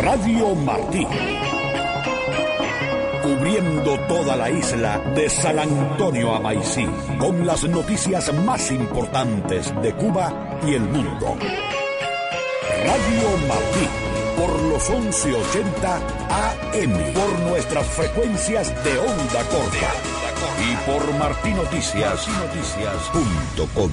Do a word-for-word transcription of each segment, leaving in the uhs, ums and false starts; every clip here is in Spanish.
Radio Martí. Cubriendo toda la isla de San Antonio a Maicí, con las noticias más importantes de Cuba y el mundo. Radio Martí, por los once ochenta A M, por nuestras frecuencias de onda corta y por martinoticias punto com.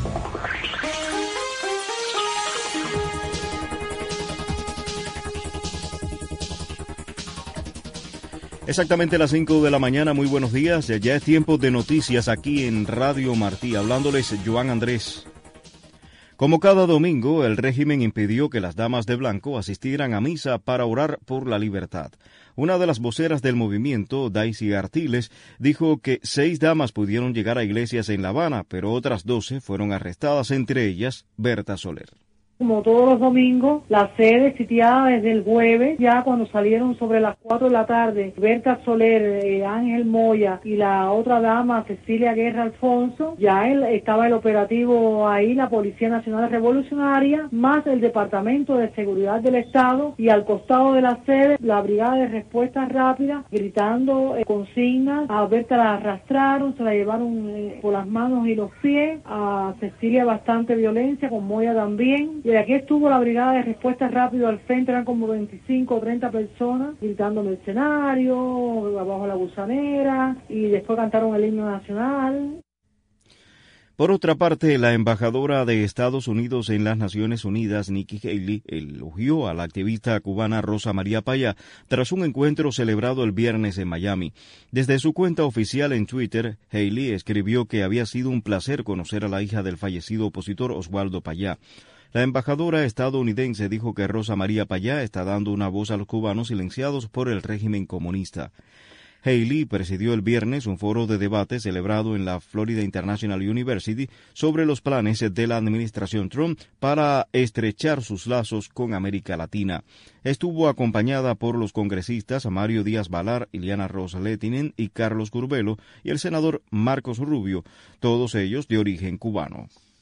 Exactamente las cinco de la mañana, muy buenos días. Ya es tiempo de noticias aquí en Radio Martí, hablándoles Joan Andrés. Como cada domingo, el régimen impidió que las damas de blanco asistieran a misa para orar por la libertad. Una de las voceras del movimiento, Daisy Artiles, dijo que seis damas pudieron llegar a iglesias en La Habana, pero otras doce fueron arrestadas, entre ellas Berta Soler. Como todos los domingos, la sede sitiada desde el jueves, ya cuando salieron sobre las cuatro de la tarde, Berta Soler, eh, Ángel Moya y la otra dama, Cecilia Guerra Alfonso, ya él, estaba el operativo ahí, la Policía Nacional Revolucionaria, más el Departamento de Seguridad del Estado, y al costado de la sede, la Brigada de Respuesta Rápida, gritando eh, consignas. A Berta la arrastraron, se la llevaron eh, por las manos y los pies, a Cecilia bastante violencia, con Moya también. Y aquí estuvo la Brigada de Respuesta Rápido al frente, eran como veinticinco o treinta personas, gritando mercenario, abajo la gusanera, y después cantaron el himno nacional. Por otra parte, la embajadora de Estados Unidos en las Naciones Unidas, Nikki Haley, elogió a la activista cubana Rosa María Payá tras un encuentro celebrado el viernes en Miami. Desde su cuenta oficial en Twitter, Haley escribió que había sido un placer conocer a la hija del fallecido opositor Oswaldo Payá. La embajadora estadounidense dijo que Rosa María Payá está dando una voz a los cubanos silenciados por el régimen comunista. Haley presidió el viernes un foro de debate celebrado en la Florida International University sobre los planes de la administración Trump para estrechar sus lazos con América Latina. Estuvo acompañada por los congresistas Mario Díaz-Balart, Ileana Ros-Lehtinen y Carlos Curbelo y el senador Marcos Rubio, todos ellos de origen cubano.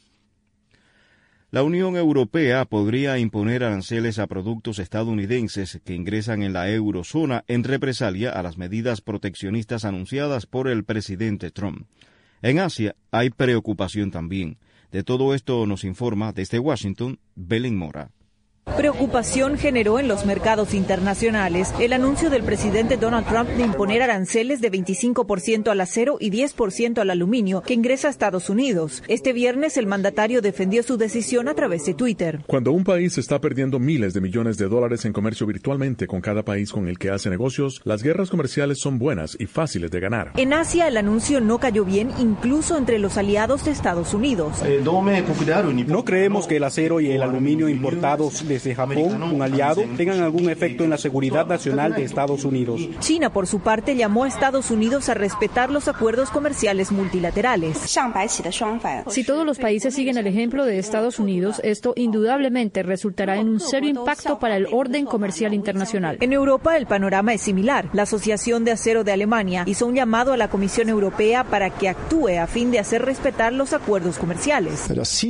La Unión Europea podría imponer aranceles a productos estadounidenses que ingresan en la eurozona en represalia a las medidas proteccionistas anunciadas por el presidente Trump. En Asia hay preocupación también. De todo esto nos informa desde Washington, Belén Mora. Preocupación generó en los mercados internacionales el anuncio del presidente Donald Trump de imponer aranceles de veinticinco por ciento al acero y diez por ciento al aluminio que ingresa a Estados Unidos. Este viernes el mandatario defendió su decisión a través de Twitter. Cuando un país está perdiendo miles de millones de dólares en comercio virtualmente con cada país con el que hace negocios, las guerras comerciales son buenas y fáciles de ganar. En Asia el anuncio no cayó bien incluso entre los aliados de Estados Unidos. No creemos que el acero y el aluminio importados de desde Japón, un aliado, tengan algún efecto en la seguridad nacional de Estados Unidos. China, por su parte, llamó a Estados Unidos a respetar los acuerdos comerciales multilaterales. Si todos los países siguen el ejemplo de Estados Unidos, esto indudablemente resultará en un serio impacto para el orden comercial internacional. En Europa el panorama es similar. La Asociación de Acero de Alemania hizo un llamado a la Comisión Europea para que actúe a fin de hacer respetar los acuerdos comerciales.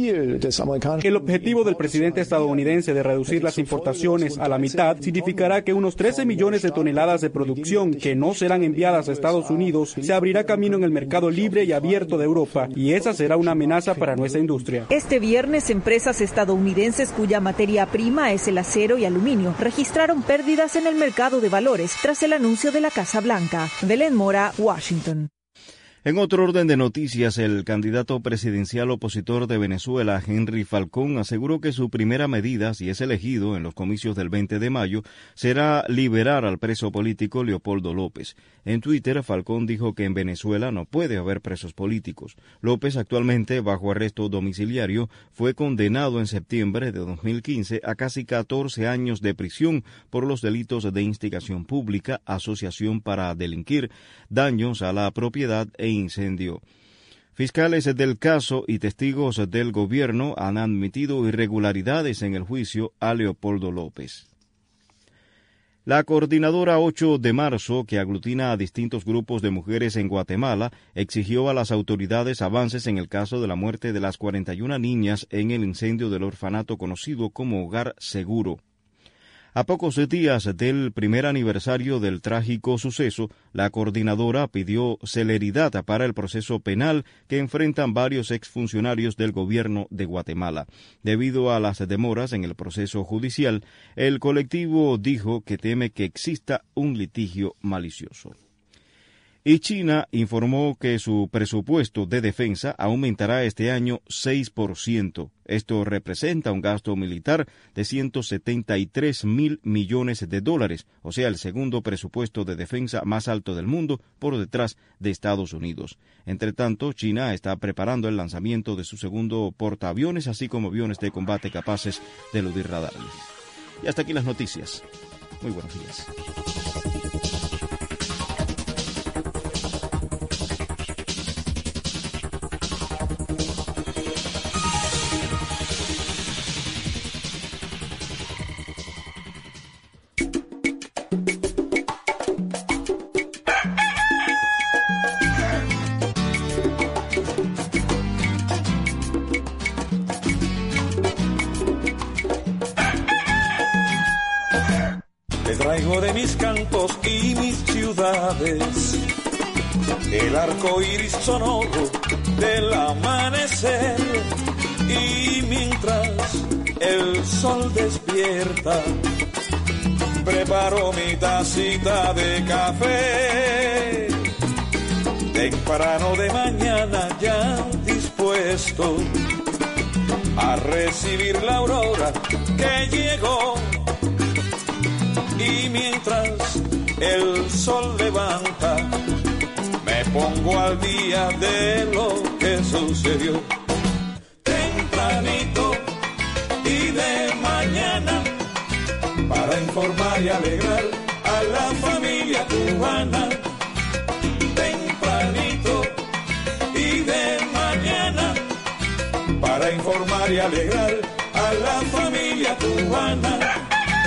El objetivo del presidente estadounidense de reducir las importaciones a la mitad significará que unos trece millones de toneladas de producción que no serán enviadas a Estados Unidos se abrirá camino en el mercado libre y abierto de Europa, y esa será una amenaza para nuestra industria. Este viernes, empresas estadounidenses cuya materia prima es el acero y aluminio registraron pérdidas en el mercado de valores tras el anuncio de la Casa Blanca. Belén Mora, Washington. En otro orden de noticias, el candidato presidencial opositor de Venezuela, Henry Falcón, aseguró que su primera medida, si es elegido en los comicios del veinte de mayo, será liberar al preso político Leopoldo López. En Twitter, Falcón dijo que en Venezuela no puede haber presos políticos. López, actualmente bajo arresto domiciliario, fue condenado en septiembre de dos mil quince a casi catorce años de prisión por los delitos de instigación pública, asociación para delinquir, daños a la propiedad e incendio. Fiscales del caso y testigos del gobierno han admitido irregularidades en el juicio a Leopoldo López. La coordinadora ocho de marzo, que aglutina a distintos grupos de mujeres en Guatemala, exigió a las autoridades avances en el caso de la muerte de las cuarenta y una niñas en el incendio del orfanato conocido como Hogar Seguro. A pocos días del primer aniversario del trágico suceso, la coordinadora pidió celeridad para el proceso penal que enfrentan varios exfuncionarios del gobierno de Guatemala. Debido a las demoras en el proceso judicial, el colectivo dijo que teme que exista un litigio malicioso. Y China informó que su presupuesto de defensa aumentará este año seis por ciento. Esto representa un gasto militar de ciento setenta y tres mil millones de dólares, o sea, el segundo presupuesto de defensa más alto del mundo por detrás de Estados Unidos. Entre tanto, China está preparando el lanzamiento de su segundo portaaviones, así como aviones de combate capaces de eludir radares. Y hasta aquí las noticias. Muy buenos días. Traigo de mis campos y mis ciudades el arco iris sonoro del amanecer, y mientras el sol despierta preparo mi tacita de café temprano de mañana, ya dispuesto a recibir la aurora que llegó. Y mientras el sol levanta, me pongo al día de lo que sucedió. Tempranito y de mañana, para informar y alegrar a la familia cubana. Tempranito y de mañana, para informar y alegrar a la familia cubana.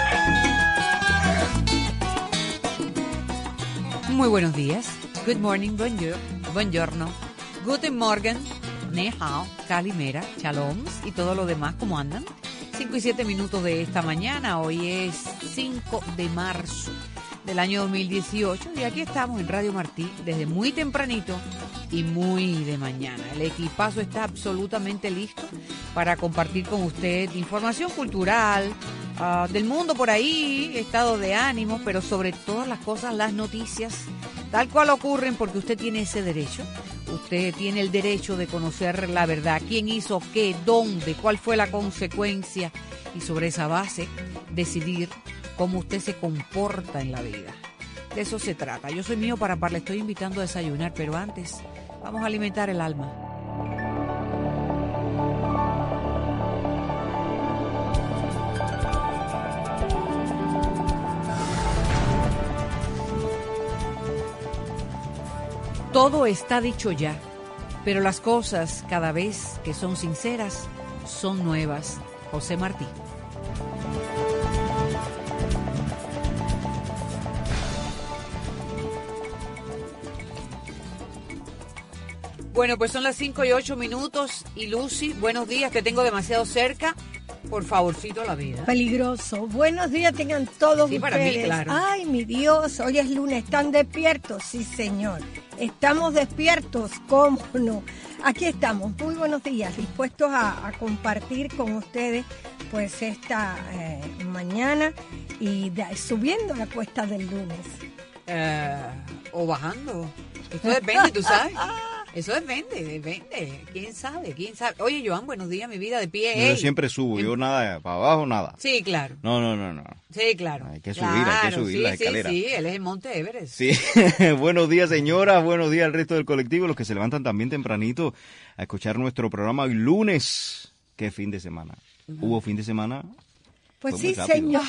Muy buenos días. Good morning, bonjour, buongiorno, guten morgen, ni hao, calimera, chaloms y todo lo demás, ¿cómo andan? Cinco y siete minutos de esta mañana. Hoy es cinco de marzo del año dos mil dieciocho y aquí estamos en Radio Martí desde muy tempranito y muy de mañana. El equipazo está absolutamente listo para compartir con usted información cultural, Uh, del mundo por ahí, estado de ánimo, pero sobre todas las cosas, las noticias, tal cual ocurren, porque usted tiene ese derecho. Usted tiene el derecho de conocer la verdad, quién hizo qué, dónde, cuál fue la consecuencia, y sobre esa base decidir cómo usted se comporta en la vida. De eso se trata. Yo soy Mío Parapar, le estoy invitando a desayunar, pero antes vamos a alimentar el alma. Todo está dicho ya, pero las cosas, cada vez que son sinceras, son nuevas. José Martí. Bueno, pues son las cinco y ocho minutos. Y Lucy, buenos días, te tengo demasiado cerca. Por favorcito la vida. Peligroso. Buenos días tengan todos sí, ustedes. Para mí, claro. Ay, mi Dios, hoy es lunes. ¿Están despiertos? Sí, señor. Estamos despiertos, ¿cómo no? Aquí estamos, muy buenos días, dispuestos a, a compartir con ustedes pues esta eh, mañana y de, subiendo la cuesta del lunes. Eh, o bajando. Esto depende, tú sabes. Eso depende, depende. ¿Quién sabe? ¿Quién sabe? Oye, Joan, buenos días, mi vida, de pie. Yo hey. siempre subo, yo nada, para abajo nada. Sí, claro. No, no, no, no. Sí, claro. Hay que subir, claro, hay que subir sí, las escaleras. Sí, sí, él es el Monte Everest. Sí. Buenos días, señoras, buenos días al resto del colectivo, los que se levantan también tempranito a escuchar nuestro programa hoy lunes. ¿Qué fin de semana? Uh-huh. ¿Hubo fin de semana? Pues sí, señor.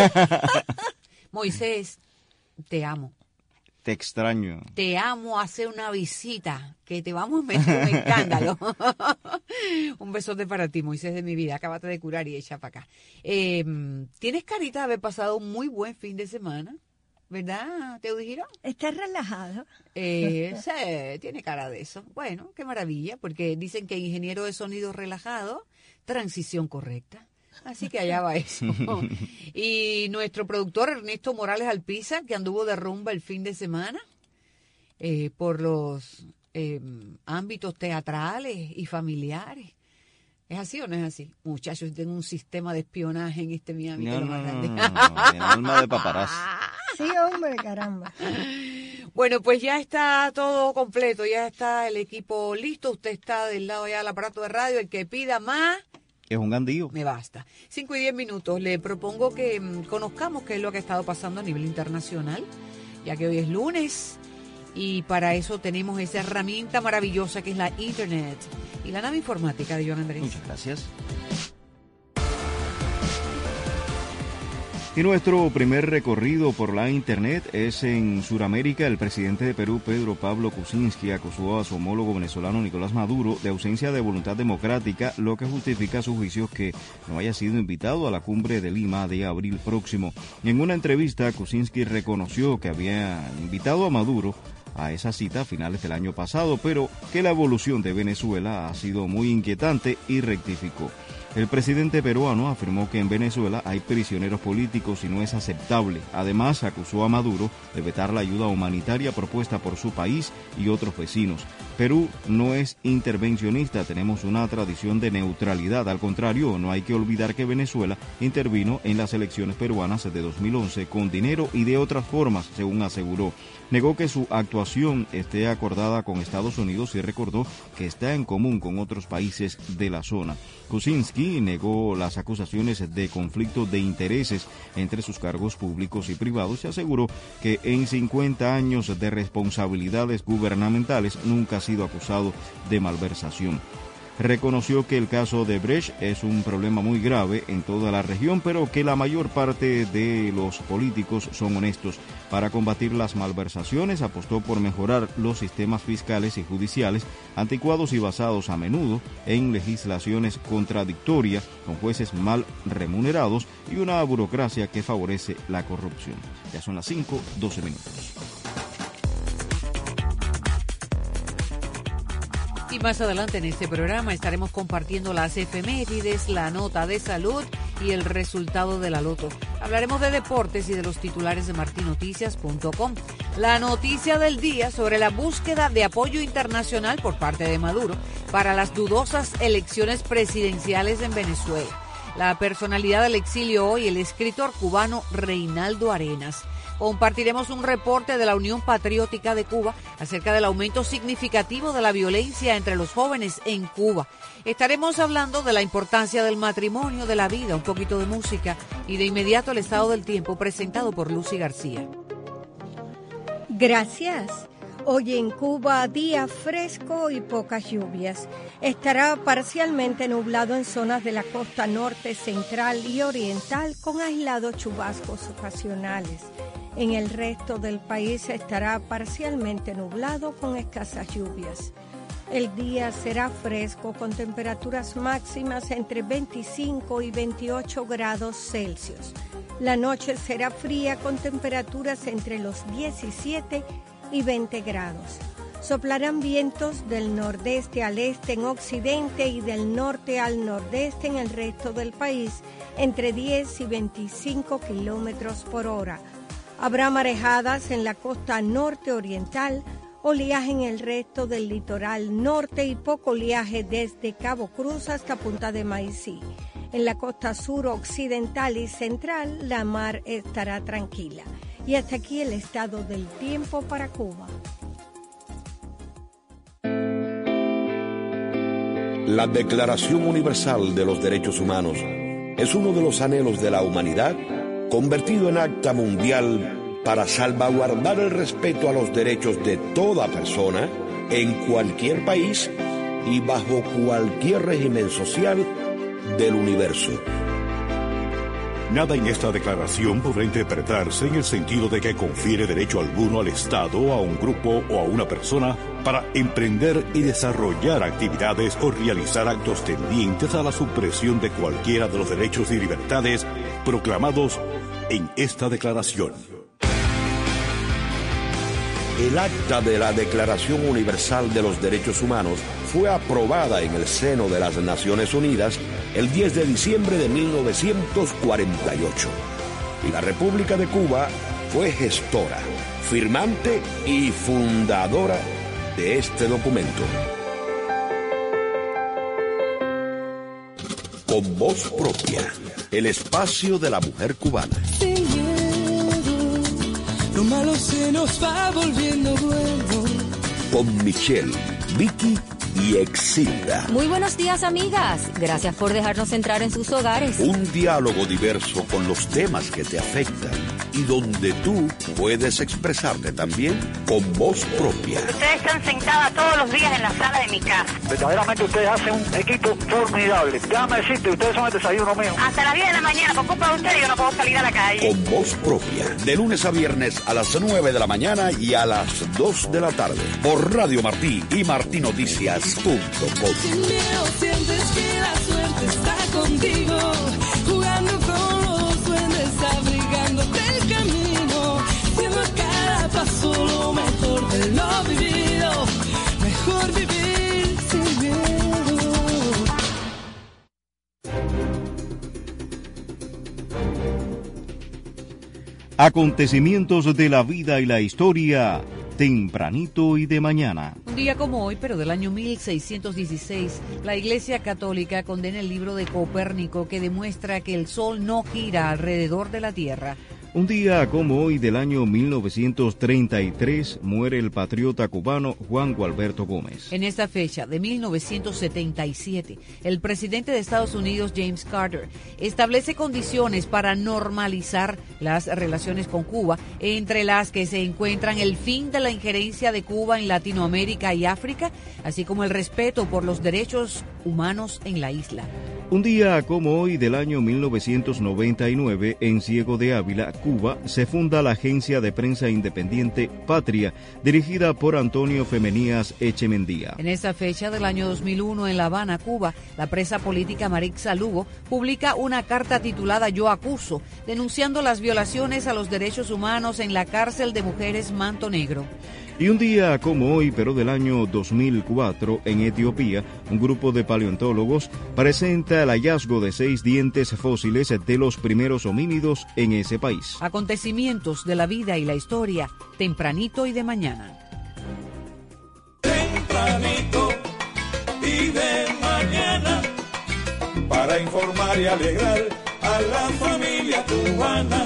Moisés, te amo. Te extraño. Te amo, hacer una visita, que te vamos a meter un escándalo. Un besote para ti, Moisés de mi vida. Acábate de curar y echa para acá. Eh, Tienes carita de haber pasado un muy buen fin de semana, ¿verdad, Teo Girón? ¿Estás relajado? Eh, sí, tiene cara de eso. Bueno, qué maravilla, porque dicen que ingeniero de sonido relajado, transición correcta. Así que allá va eso. Y nuestro productor Ernesto Morales Alpiza, que anduvo de rumba el fin de semana eh, por los eh, ámbitos teatrales y familiares. ¿Es así o no es así? Muchachos, tengo un sistema de espionaje en este Miami. No, que lo no, más grande. no, no, el alma de paparazzi. Sí, hombre, caramba. Bueno, pues ya está todo completo, ya está el equipo listo. Usted está del lado ya del aparato de radio. El que pida más, Es un gandío. me basta. Cinco y diez minutos. Le propongo que mm, conozcamos qué es lo que ha estado pasando a nivel internacional, ya que hoy es lunes. Y para eso tenemos esa herramienta maravillosa que es la Internet y la nave informática de Joan Andrés. Muchas gracias. Y nuestro primer recorrido por la Internet es en Sudamérica. El presidente de Perú, Pedro Pablo Kuczynski, acusó a su homólogo venezolano Nicolás Maduro de ausencia de voluntad democrática, lo que justifica su juicio que no haya sido invitado a la cumbre de Lima de abril próximo. En una entrevista, Kuczynski reconoció que había invitado a Maduro a esa cita a finales del año pasado, pero que la evolución de Venezuela ha sido muy inquietante y rectificó. El presidente peruano afirmó que en Venezuela hay prisioneros políticos y no es aceptable. Además, acusó a Maduro de vetar la ayuda humanitaria propuesta por su país y otros vecinos. Perú no es intervencionista, tenemos una tradición de neutralidad. Al contrario, no hay que olvidar que Venezuela intervino en las elecciones peruanas de dos mil once con dinero y de otras formas, según aseguró. Negó que su actuación esté acordada con Estados Unidos y recordó que está en común con otros países de la zona. Kuczynski negó las acusaciones de conflicto de intereses entre sus cargos públicos y privados y aseguró que en cincuenta años de responsabilidades gubernamentales nunca ha sido acusado de malversación. Reconoció que el caso de Brecht es un problema muy grave en toda la región, pero que la mayor parte de los políticos son honestos. Para combatir las malversaciones, apostó por mejorar los sistemas fiscales y judiciales, anticuados y basados a menudo en legislaciones contradictorias, con jueces mal remunerados y una burocracia que favorece la corrupción. Ya son las cinco, doce minutos. Y más adelante en este programa estaremos compartiendo las efemérides, la nota de salud y el resultado de la loto. Hablaremos de deportes y de los titulares de martin noticias punto com. La noticia del día sobre la búsqueda de apoyo internacional por parte de Maduro para las dudosas elecciones presidenciales en Venezuela. La personalidad del exilio hoy, el escritor cubano Reinaldo Arenas. Compartiremos un reporte de la Unión Patriótica de Cuba acerca del aumento significativo de la violencia entre los jóvenes en Cuba. Estaremos hablando de la importancia del matrimonio, de la vida, un poquito de música y de inmediato el estado del tiempo presentado por Lucy García. Gracias. Hoy en Cuba, día fresco y pocas lluvias. Estará parcialmente nublado en zonas de la costa norte, central y oriental con aislados chubascos ocasionales. En el resto del país estará parcialmente nublado con escasas lluvias. El día será fresco con temperaturas máximas entre veinticinco y veintiocho grados Celsius. La noche será fría con temperaturas entre los diecisiete y veinte grados. Soplarán vientos del nordeste al este en occidente y del norte al nordeste en el resto del país entre diez y veinticinco kilómetros por hora. Habrá marejadas en la costa norte oriental, oleaje en el resto del litoral norte y poco oleaje desde Cabo Cruz hasta Punta de Maicí. En la costa sur occidental y central la mar estará tranquila. Y hasta aquí el estado del tiempo para Cuba. La Declaración Universal de los Derechos Humanos es uno de los anhelos de la humanidad convertido en acta mundial para salvaguardar el respeto a los derechos de toda persona en cualquier país y bajo cualquier régimen social del universo. Nada en esta declaración podrá interpretarse en el sentido de que confiere derecho alguno al Estado, a un grupo o a una persona para emprender y desarrollar actividades o realizar actos tendientes a la supresión de cualquiera de los derechos y libertades proclamados en esta declaración. El acta de la Declaración Universal de los Derechos Humanos fue aprobada en el seno de las Naciones Unidas el diez de diciembre de mil novecientos cuarenta y ocho. Y la República de Cuba fue gestora, firmante y fundadora de este documento. Con voz propia, el espacio de la mujer cubana. Lo malo se nos va volviendo bueno. Con Michelle, Vicky y Exilda. Muy buenos días, amigas. Gracias por dejarnos entrar en sus hogares. Un diálogo diverso con los temas que te afectan y donde tú puedes expresarte también con voz propia. Ustedes están sentadas todos los días en la sala de mi casa. Verdaderamente ustedes hacen un equipo formidable. Déjame decirte, ustedes son el desayuno mío. Hasta las diez de la mañana, por culpa de ustedes, yo no puedo salir a la calle. Con voz propia, de lunes a viernes a las nueve de la mañana y a las dos de la tarde. Por Radio Martí y martí noticias punto com. Sin miedo sientes que la suerte está contigo, jugando con los duendes, abrigándote el camino, siendo cada paso lo mejor de lo vivido, mejor vivir sin miedo. Acontecimientos de la vida y la historia, tempranito y de mañana. Un día como hoy, pero del año mil seiscientos dieciséis, la Iglesia Católica condena el libro de Copérnico que demuestra que el Sol no gira alrededor de la Tierra. Un día como hoy del año mil novecientos treinta y tres muere el patriota cubano Juan Gualberto Gómez. En esta fecha de mil novecientos setenta y siete, el presidente de Estados Unidos, James Carter, establece condiciones para normalizar las relaciones con Cuba, entre las que se encuentran el fin de la injerencia de Cuba en Latinoamérica y África, así como el respeto por los derechos humanos en la isla. Un día como hoy del año mil novecientos noventa y nueve, en Ciego de Ávila, Cuba, se funda la agencia de prensa independiente Patria, dirigida por Antonio Femenías Echemendía. En esa fecha del año dos mil uno, en La Habana, Cuba, la presa política Marixa Lugo publica una carta titulada Yo acuso, denunciando las violaciones a los derechos humanos en la cárcel de mujeres Manto Negro. Y un día como hoy, pero del año dos mil cuatro, en Etiopía, un grupo de paleontólogos presenta el hallazgo de seis dientes fósiles de los primeros homínidos en ese país. Acontecimientos de la vida y la historia, tempranito y de mañana. Tempranito y de mañana, para informar y alegrar a la familia cubana.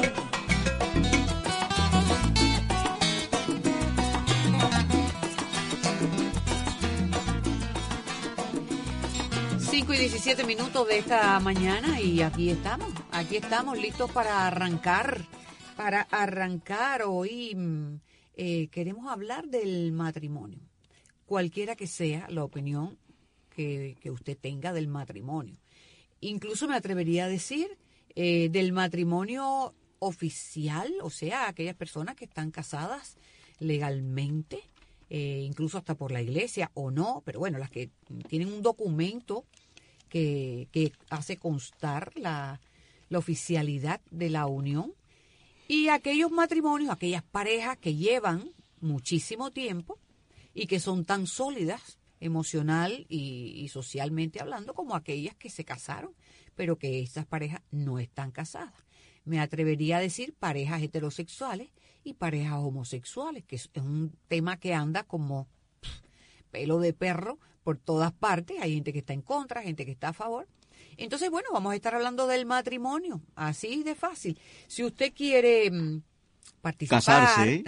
cinco y diecisiete minutos de esta mañana y aquí estamos, aquí estamos listos para arrancar, para arrancar hoy. Eh, queremos hablar del matrimonio, cualquiera que sea la opinión que, que usted tenga del matrimonio. Incluso me atrevería a decir eh, del matrimonio oficial, o sea, aquellas personas que están casadas legalmente, eh, incluso hasta por la iglesia o no, pero bueno, las que tienen un documento Que, que hace constar la, la oficialidad de la unión, y aquellos matrimonios, aquellas parejas que llevan muchísimo tiempo y que son tan sólidas emocional y, y socialmente hablando como aquellas que se casaron, pero que estas parejas no están casadas. Me atrevería a decir parejas heterosexuales y parejas homosexuales, que es un tema que anda como pff, pelo de perro por todas partes. Hay gente que está en contra, gente que está a favor. Entonces, bueno, vamos a estar hablando del matrimonio, así de fácil. Si usted quiere mmm, participar, casarse,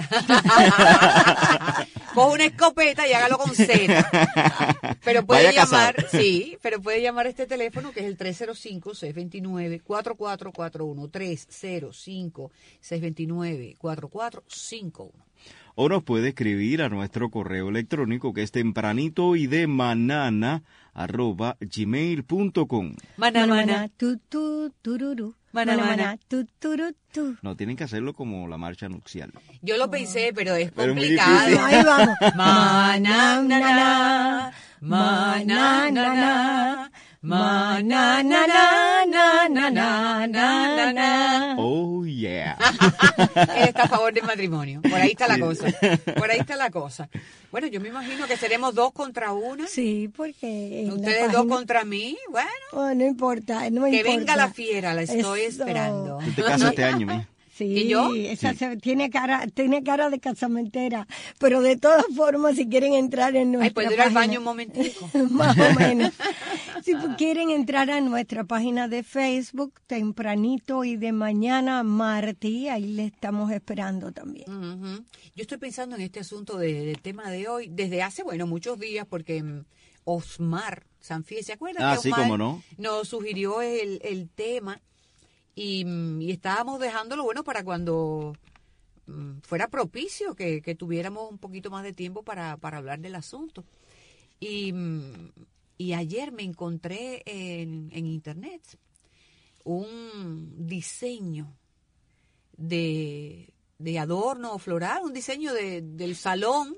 coge una escopeta y hágalo con Z. Pero puede Vaya a llamar, casar. sí, pero puede llamar a este teléfono que es el tres cero cinco, seis dos nueve, cuatro cuatro cuatro uno, tres cero cinco, seis dos nueve, cuatro cuatro cinco uno. O nos puede escribir a nuestro correo electrónico, que es tempranito y de manana arroba gmail punto com. Mana, mana, tu, tu, tururú. Mana, Mana, mana. mana, tu, turu, tu. No, tienen que hacerlo como la marcha nupcial. Yo lo pensé, pero es Pero es muy complicado. difícil. Ahí vamos. Mana, na, na, mana, na, na, mana, na, na, na, na, na, na, na. Oh, ya. yeah. Él está a favor del matrimonio. Por ahí está la Sí. cosa. Por ahí está la cosa. Bueno, yo me imagino que seremos dos contra una. Sí, porque... en la Ustedes dos página- contra mí, bueno. Oh, no importa, no Que importa. venga la fiera, la estoy Eso. esperando. Tú te casas este año, mía. Sí, ¿Y yo? esa Sí. se- tiene cara, tiene cara de casamentera, pero de todas formas, si quieren entrar en nuestra Ay, ¿puedo ir al página- baño un momentico? Más o menos. Si quieren entrar a nuestra página de Facebook, tempranito y de mañana, Martí, ahí le estamos esperando también. Ujú. Yo estoy pensando en este asunto de- del tema de hoy desde hace, bueno, muchos días, porque mm, Osmar Sanfie, ¿se acuerdan? Ah, que sí, Osmar cómo no. nos sugirió el, el tema y, mm, y estábamos dejándolo, bueno, para cuando mm, fuera propicio que, que tuviéramos un poquito más de tiempo para, para hablar del asunto. Y, mm, y ayer me encontré en, en internet un diseño de, de adorno floral, un diseño de, del salón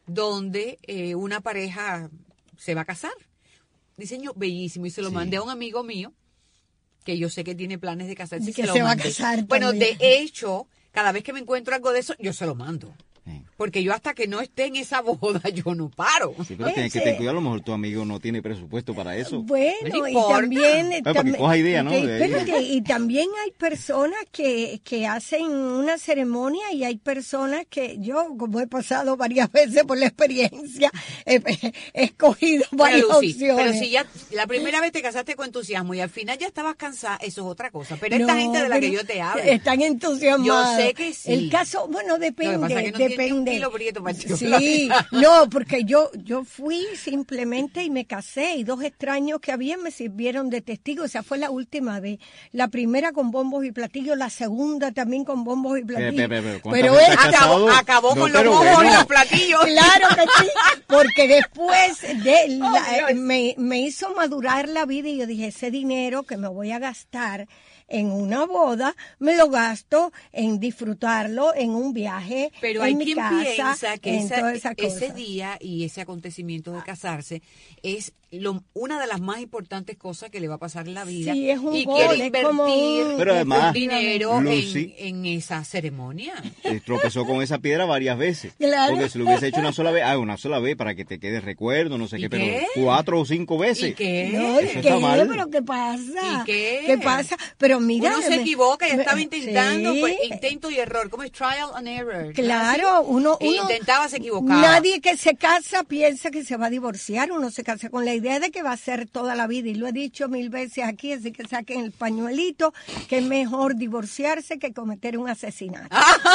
donde eh, una pareja se va a casar. Diseño bellísimo y se lo Sí. mandé a un amigo mío que yo sé que tiene planes de casarse. De y que lo se va a mandé. casar Bueno, también. de hecho, cada vez que me encuentro algo de eso, yo se lo mando. Porque yo hasta que no esté en esa boda, yo no paro. Sí, pero tienes que Ese- tener cuidado, a lo mejor tu amigo no tiene presupuesto para eso. Bueno, No y importa. también... Ah, para que tam- coja idea, ¿no? que- De ahí. espérate, y también hay personas que, que hacen una ceremonia y hay personas que yo, como he pasado varias veces por la experiencia, he, he escogido varias Bueno, Lucy, opciones. pero si ya la primera vez te casaste con entusiasmo y al final ya estabas cansada, eso es otra cosa. Pero esta No, gente de la que pero yo te hablo, están entusiasmados. Yo sé que sí. El caso, bueno, depende, Lo que pasa es que no tiene un depende. kilo prieto para ti. Sí, no, porque yo yo fui simplemente y me casé y dos extraños que había me sirvieron de testigo. Esa fue la última vez. La primera con bombos y platillos, la segunda también con bombos y platillos. Pero, pero, pero, ¿cuántas Pero veces esta- has casado? acabó, acabó No, con los pero bombos y bueno. los platillos. Claro que sí, porque después de la- Oh, Dios. me, me hizo madurar la vida y yo dije, ese dinero que me voy a gastar en una boda, me lo gasto en disfrutarlo en un viaje, Pero en hay mi quien casa, piensa que en esa- todas esas ese cosas. día y ese acontecimiento de casarse es lo, una de las más importantes cosas que le va a pasar en la vida. Sí, es un y gol, quiere es como invertir un- Pero además, dinero en, Lucy- en esa ceremonia. Eh, tropezó con esa piedra varias veces. Claro. Porque si lo hubiese hecho una sola vez, ah, una sola vez para que te quede recuerdo, no sé ¿Y qué, qué? pero cuatro o cinco veces. ¿Y qué? No, Eso ¿qué? está mal. ¿Pero qué pasa? ¿Y qué? pasa? Pero mira... Uno se me- equivoca y me- estaba intentando, sí. pues, intento y error, como es trial and error. Claro, ¿no? uno, E uno intentaba, se equivocaba. Nadie que se casa piensa que se va a divorciar, uno se casa con la idea de que va a ser toda la vida y lo he dicho mil veces aquí, así que saquen el pañuelito, que es mejor divorciarse que cometer un asesinato.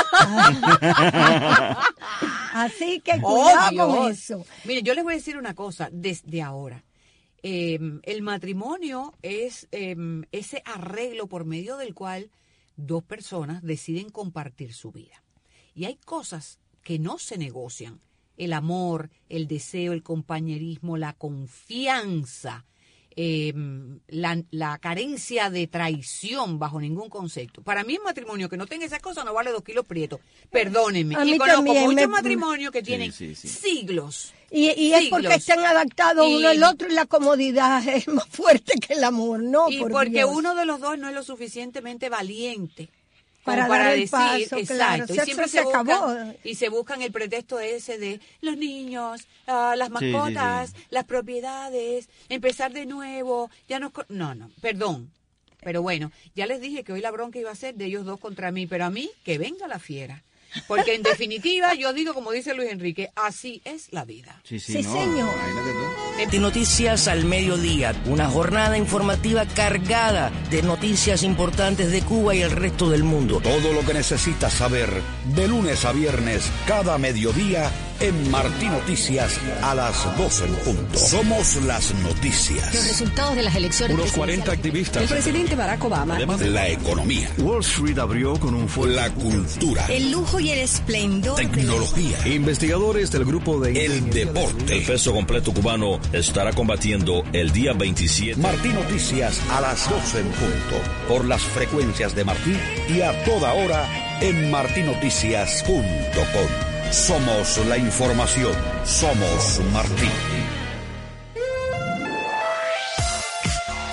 Así que Oh, cuidado con Dios. eso. Mire, yo les voy a decir una cosa desde ahora. Eh, el matrimonio es eh, ese arreglo por medio del cual dos personas deciden compartir su vida. Y hay cosas que no se negocian. El amor, el deseo, el compañerismo, la confianza, eh, la, la carencia de traición bajo ningún concepto. Para mí un matrimonio que no tenga esas cosas no vale dos kilos prietos. Perdónenme. A Y mí conozco también muchos me- matrimonios que tienen sí, sí. siglos. Y, y es siglos. porque están adaptados Y- uno al otro y la comodidad es más fuerte que el amor, ¿no? Y Por porque Dios. uno de los dos no es lo suficientemente valiente como Para para, dar el decir, paso, exacto, claro. y Si eso siempre se se buscan, acabó. y se buscan el pretexto ese de los niños, ah, las Sí, sí, mascotas, sí. las propiedades, empezar de nuevo, ya nos co- no, no, perdón. Pero bueno, ya les dije que hoy la bronca iba a ser de ellos dos contra mí, pero a mí que venga la fiera. Porque en definitiva, yo digo como dice Luis Enrique, así es la vida. Sí, sí, Sí, no, señor. imagínate tú. De Noticias al Mediodía, una jornada informativa cargada de noticias importantes de Cuba y el resto del mundo. Todo lo que necesitas saber de lunes a viernes, cada mediodía, en Martí Noticias a las doce en punto. Somos las Los noticias. resultados de las elecciones Unos cuarenta activistas. El presidente Barack Obama. Además de la economía. Wall Street abrió con un fuerte. La cultura. El lujo y el esplendor. Tecnología. Investigadores del grupo de... El deporte. El peso completo cubano estará combatiendo el día veintisiete. Martí Noticias a las doce en punto. Por las frecuencias de Martí y a toda hora en martinoticias punto com. Somos la información. Somos Martí.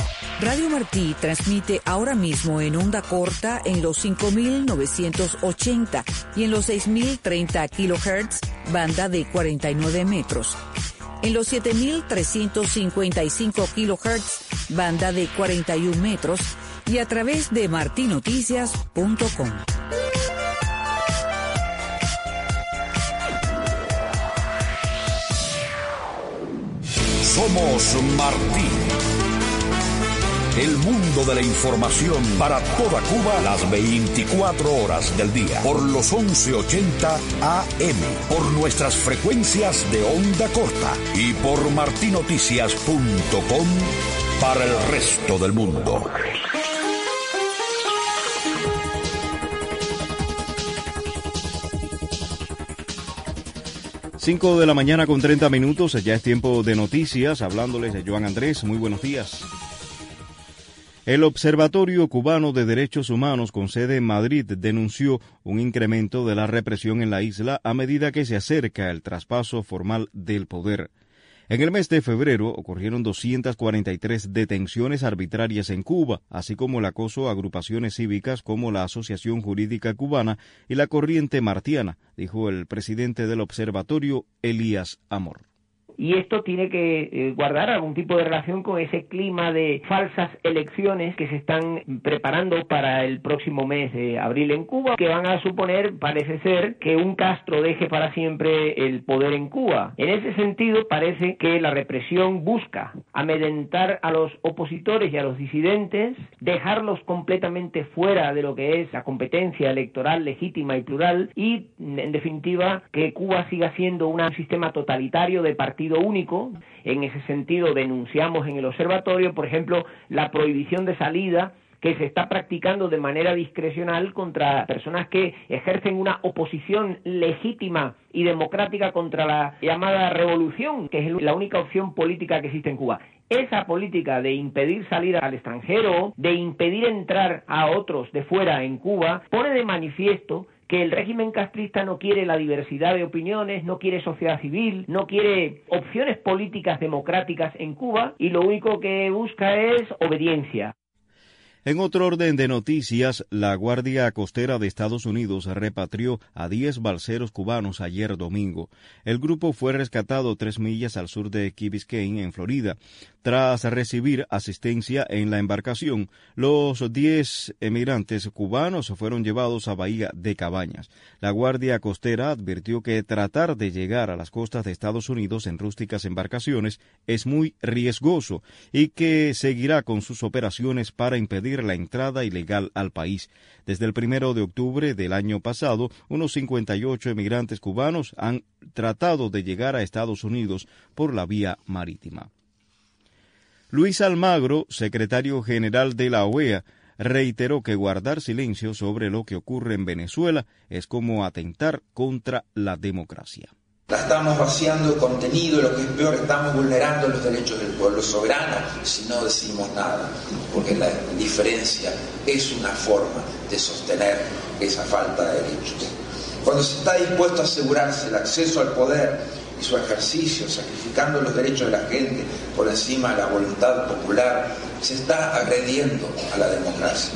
Radio Martí transmite ahora mismo en onda corta en los cinco mil novecientos ochenta y en los seis mil treinta kilohertz, banda de cuarenta y nueve metros. En los siete mil trescientos cincuenta y cinco kilohertz, banda de cuarenta y un metros, y a través de marti noticias punto com. Somos Martí. El mundo de la información para toda Cuba las veinticuatro horas del día. Por los once ochenta A M. Por nuestras frecuencias de onda corta. Y por marti noticias punto com para el resto del mundo. Cinco de la mañana con treinta minutos, ya es tiempo de noticias, hablándoles de Joan Andrés. Muy buenos días. El Observatorio Cubano de Derechos Humanos con sede en Madrid denunció un incremento de la represión en la isla a medida que se acerca el traspaso formal del poder. En el mes de febrero ocurrieron doscientas cuarenta y tres detenciones arbitrarias en Cuba, así como el acoso a agrupaciones cívicas como la Asociación Jurídica Cubana y la Corriente Martiana, dijo el presidente del observatorio, Elías Amor. Y esto tiene que eh, guardar algún tipo de relación con ese clima de falsas elecciones que se están preparando para el próximo mes de abril en Cuba, que van a suponer, parece ser, que un Castro deje para siempre el poder en Cuba. En ese sentido, parece que la represión busca amedrentar a los opositores y a los disidentes, dejarlos completamente fuera de lo que es la competencia electoral legítima y plural y, en definitiva, que Cuba siga siendo un sistema totalitario de partido único. En ese sentido denunciamos en el observatorio, por ejemplo, la prohibición de salida que se está practicando de manera discrecional contra personas que ejercen una oposición legítima y democrática contra la llamada revolución, que es la única opción política que existe en Cuba. Esa política de impedir salir al extranjero, de impedir entrar a otros de fuera en Cuba, pone de manifiesto que el régimen castrista no quiere la diversidad de opiniones, no quiere sociedad civil, no quiere opciones políticas democráticas en Cuba y lo único que busca es obediencia. En otro orden de noticias, la Guardia Costera de Estados Unidos repatrió a diez balseros cubanos ayer domingo. El grupo fue rescatado tres millas al sur de Key Biscayne, en Florida. Tras recibir asistencia en la embarcación, los diez emigrantes cubanos fueron llevados a Bahía de Cabañas. La Guardia Costera advirtió que tratar de llegar a las costas de Estados Unidos en rústicas embarcaciones es muy riesgoso y que seguirá con sus operaciones para impedir la entrada ilegal al país. Desde el primero de octubre del año pasado, unos cincuenta y ocho emigrantes cubanos han tratado de llegar a Estados Unidos por la vía marítima. Luis Almagro, secretario general de la O E A, reiteró que guardar silencio sobre lo que ocurre en Venezuela es como atentar contra la democracia. La estamos vaciando de contenido y lo que es peor, estamos vulnerando los derechos del pueblo soberano si no decimos nada, porque la indiferencia es una forma de sostener esa falta de derechos. Cuando se está dispuesto a asegurarse el acceso al poder y su ejercicio, sacrificando los derechos de la gente por encima de la voluntad popular, se está agrediendo a la democracia.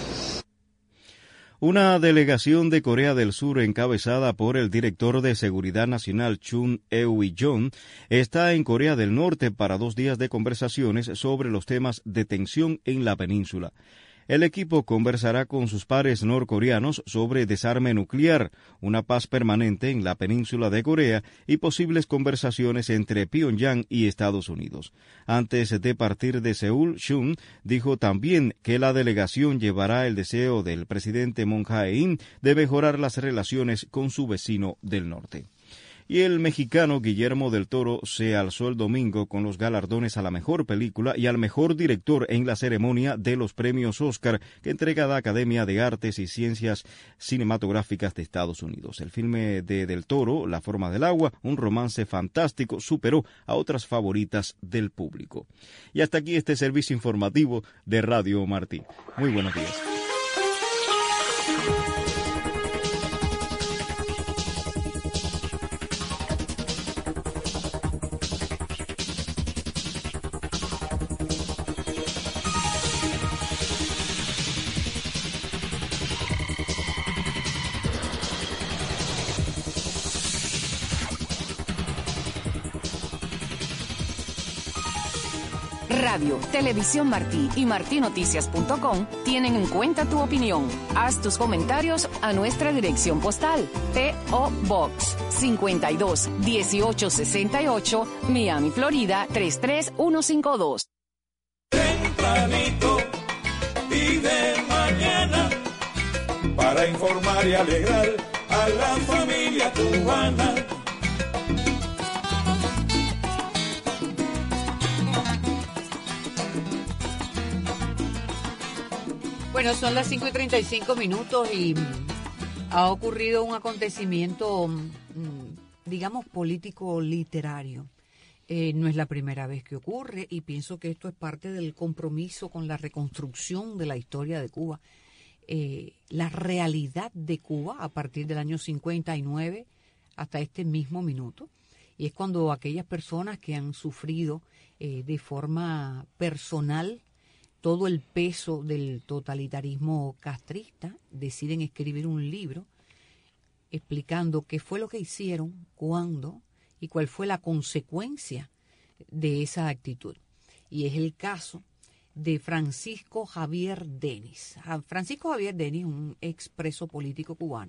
Una delegación de Corea del Sur encabezada por el director de Seguridad Nacional Chun Eui-jong está en Corea del Norte para dos días de conversaciones sobre los temas de tensión en la península. El equipo conversará con sus pares norcoreanos sobre desarme nuclear, una paz permanente en la península de Corea y posibles conversaciones entre Pyongyang y Estados Unidos. Antes de partir de Seúl, Chun dijo también que la delegación llevará el deseo del presidente Moon Jae-in de mejorar las relaciones con su vecino del norte. Y el mexicano Guillermo del Toro se alzó el domingo con los galardones a la mejor película y al mejor director en la ceremonia de los premios Oscar que entrega la Academia de Artes y Ciencias Cinematográficas de Estados Unidos. El filme de Del Toro, La forma del agua, un romance fantástico, superó a otras favoritas del público. Y hasta aquí este servicio informativo de Radio Martí. Muy buenos días. Radio, Televisión Martí y martí noticias punto com tienen en cuenta tu opinión. Haz tus comentarios a nuestra dirección postal. P O. Box cincuenta y dos dieciocho sesenta y ocho, Miami, Florida tres tres uno cinco dos. Tempranito y de mañana para informar y alegrar a la familia cubana. Bueno, son las cinco y treinta y cinco minutos y ha ocurrido un acontecimiento, digamos, político-literario. Eh, no es la primera vez que ocurre y pienso que esto es parte del compromiso con la reconstrucción de la historia de Cuba. Eh, la realidad de Cuba a partir del año cincuenta y nueve hasta este mismo minuto. Y es cuando aquellas personas que han sufrido eh, de forma personal todo el peso del totalitarismo castrista, deciden escribir un libro explicando qué fue lo que hicieron, cuándo y cuál fue la consecuencia de esa actitud. Y es el caso de Francisco Javier Denis. Francisco Javier Denis, un expreso político cubano,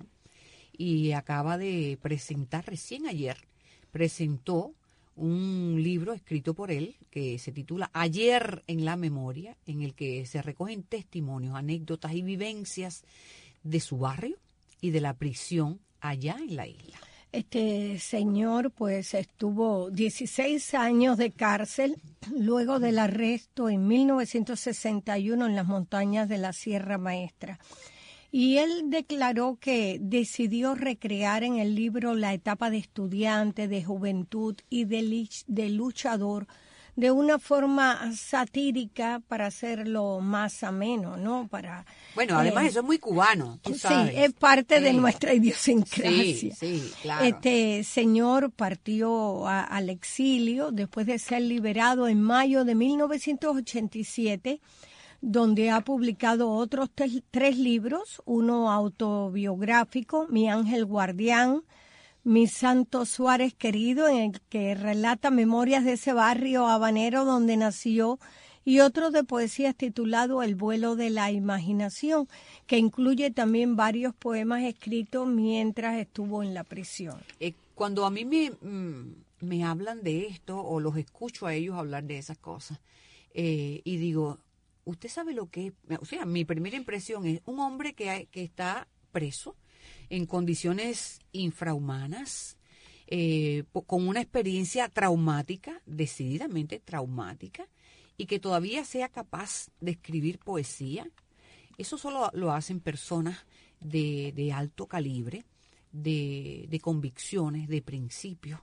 y acaba de presentar, recién ayer, presentó un libro escrito por él que se titula Ayer en la Memoria, en el que se recogen testimonios, anécdotas y vivencias de su barrio y de la prisión allá en la isla. Este señor pues estuvo dieciséis años de cárcel luego del arresto en mil novecientos sesenta y uno en las montañas de la Sierra Maestra. Y él declaró que decidió recrear en el libro la etapa de estudiante, de juventud y de, de luchador de una forma satírica para hacerlo más ameno, ¿no? Para Bueno, además eh, eso es muy cubano, tú sabes. Sí, es parte sí. de nuestra idiosincrasia. Sí, sí, claro. Este señor partió a, al exilio después de ser liberado en mayo de mil novecientos ochenta y siete, donde ha publicado otros tres, tres libros, uno autobiográfico, Mi Ángel Guardián, Mi Santo Suárez Querido, en el que relata memorias de ese barrio habanero donde nació, y otro de poesías titulado El vuelo de la imaginación, que incluye también varios poemas escritos mientras estuvo en la prisión. Eh, cuando a mí me, me hablan de esto, o los escucho a ellos hablar de esas cosas, eh, y digo, usted sabe lo que es, o sea, mi primera impresión es un hombre que, hay, que está preso en condiciones infrahumanas, eh, con una experiencia traumática, decididamente traumática, y que todavía sea capaz de escribir poesía. Eso solo lo hacen personas de, de alto calibre, de, de convicciones, de principios,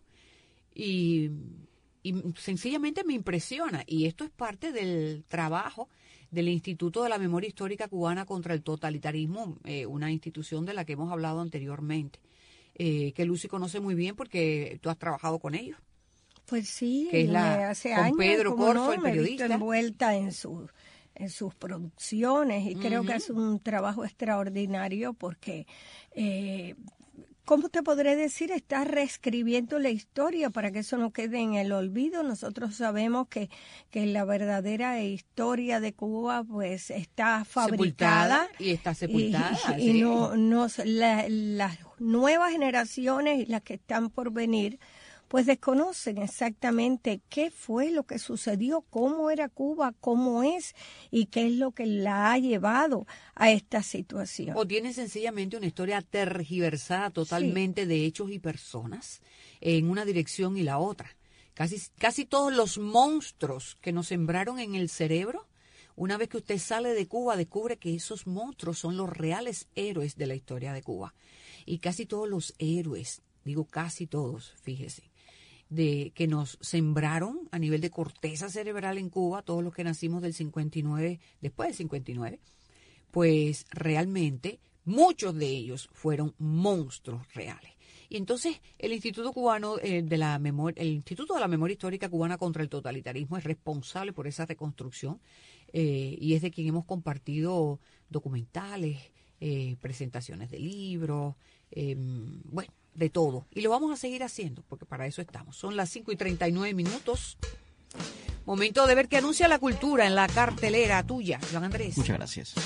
y, y sencillamente me impresiona, y esto es parte del trabajo del Instituto de la Memoria Histórica Cubana contra el Totalitarismo, eh, una institución de la que hemos hablado anteriormente, eh, que Lucy conoce muy bien porque tú has trabajado con ellos. Pues sí, que es la, hace con años, Pedro Corfo, no, el me he periodista. visto envuelta en, su, en sus producciones y uh-huh. creo que hace un trabajo extraordinario porque... Eh, ¿Cómo te podré decir? Está reescribiendo la historia para que eso no quede en el olvido. Nosotros sabemos que, que la verdadera historia de Cuba pues está fabricada. Sepultada, y está sepultada. Y, sí. y no, no la, las nuevas generaciones y las que están por venir pues desconocen exactamente qué fue lo que sucedió, cómo era Cuba, cómo es y qué es lo que la ha llevado a esta situación. O tiene sencillamente una historia tergiversada totalmente sí. de hechos y personas en una dirección y la otra. Casi, casi todos los monstruos que nos sembraron en el cerebro, una vez que usted sale de Cuba, descubre que esos monstruos son los reales héroes de la historia de Cuba. Y casi todos los héroes, digo casi todos, fíjese, de que nos sembraron a nivel de corteza cerebral en Cuba, todos los que nacimos del cincuenta y nueve, después del cincuenta y nueve, pues realmente muchos de ellos fueron monstruos reales. Y entonces el Instituto Cubano eh, de la Memoria, el Instituto de la Memoria Histórica Cubana contra el Totalitarismo es responsable por esa reconstrucción eh, y es de quien hemos compartido documentales, eh, presentaciones de libros, eh, bueno, de todo. Y lo vamos a seguir haciendo, porque para eso estamos. Son las cinco y treinta y nueve minutos. Momento de ver qué anuncia la cultura en la cartelera tuya, Joan Andrés. Muchas gracias.